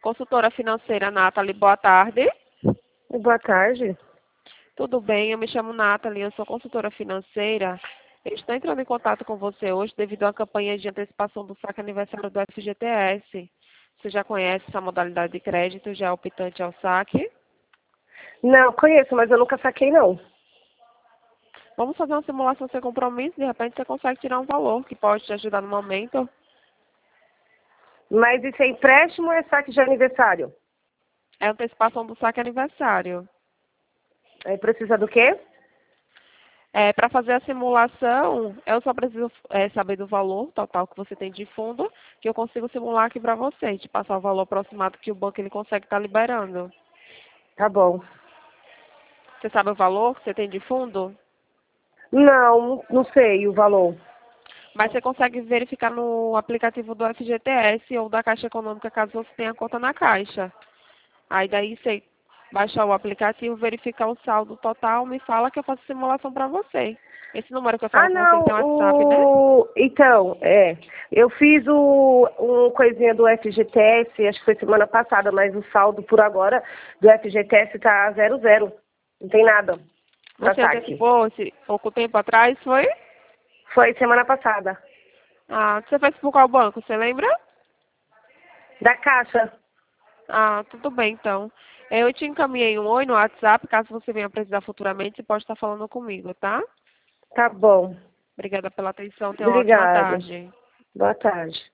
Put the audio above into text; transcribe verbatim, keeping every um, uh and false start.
Consultora financeira Nathalie, boa tarde. Boa tarde. Tudo bem? Eu me chamo Nathalie, eu sou consultora financeira. Eu estou entrando em contato com você hoje devido à campanha de antecipação do saque aniversário do F G T S. Você já conhece essa modalidade de crédito, já é optante ao saque? Não, conheço, mas eu nunca saquei, não. Vamos fazer uma simulação sem compromisso, de repente você consegue tirar um valor que pode te ajudar no momento. Mas isso é empréstimo ou é saque de aniversário? É antecipação do saque aniversário. Aí precisa do quê? É, para fazer a simulação, eu só preciso é, saber do valor total que você tem de fundo, que eu consigo simular aqui para você, e te passar o valor aproximado que o banco ele consegue estar liberando. Tá bom. Você sabe o valor que você tem de fundo? Não, não sei o valor. Mas você consegue verificar no aplicativo do F G T S ou da Caixa Econômica, caso você tenha conta na Caixa. Aí daí você baixar o aplicativo, verificar o saldo total, me fala que eu faço simulação para você. Esse número que eu falo Ah, com você, ele não, tem WhatsApp, né? o... Então, é, eu fiz o, um coisinha do F G T S, acho que foi semana passada, mas o saldo por agora do F G T S tá zero zero. Não tem nada pra Você saque. antecipou esse pouco tempo atrás, foi? Foi semana passada. Ah, você fez por qual banco, você lembra? Da Caixa. Ah, tudo bem, então. Eu te encaminhei um oi no WhatsApp, caso você venha precisar futuramente, você pode estar falando comigo, tá? Tá bom. Obrigada pela atenção, tenha uma ótima Obrigada. tarde. Boa tarde.